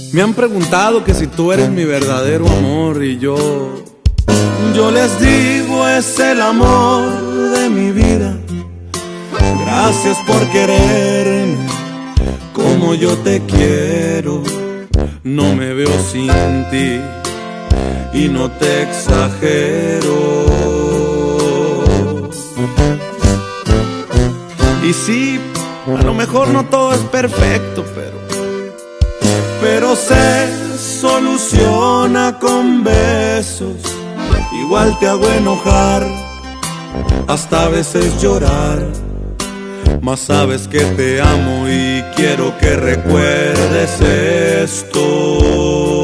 Me han preguntado que si tú eres mi verdadero amor y yo les digo es el amor de mi vida. Gracias por quererme como yo te quiero. No me veo sin ti y no te exagero. Y sí, a lo mejor no todo es perfecto, pero se soluciona con besos. Igual te hago enojar, hasta a veces llorar, mas sabes que te amo y quiero que recuerdes esto.